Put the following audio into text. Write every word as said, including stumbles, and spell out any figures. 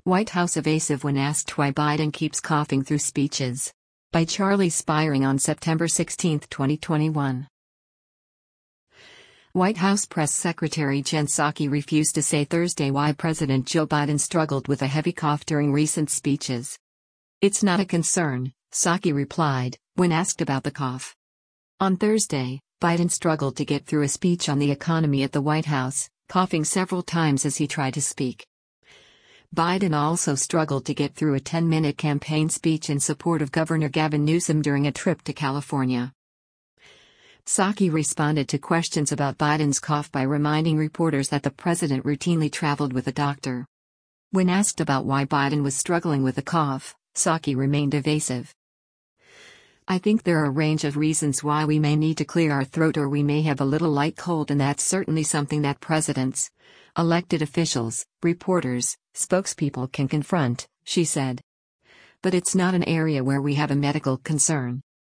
White House evasive when asked why Biden keeps coughing through speeches. By Charlie Spiring on September sixteenth, twenty twenty-one. White House Press Secretary Jen Psaki refused to say Thursday why President Joe Biden struggled with a heavy cough during recent speeches. "It's not a concern," Psaki replied, when asked about the cough. On Thursday, Biden struggled to get through a speech on the economy at the White House, coughing several times as he tried to speak. Biden also struggled to get through a ten-minute campaign speech in support of Governor Gavin Newsom during a trip to California. Psaki responded to questions about Biden's cough by reminding reporters that the president routinely traveled with a doctor. When asked about why Biden was struggling with a cough, Psaki remained evasive. "I think there are a range of reasons why we may need to clear our throat, or we may have a little light cold, and that's certainly something that presidents, elected officials, reporters, spokespeople can confront," she said. "But it's not an area where we have a medical concern."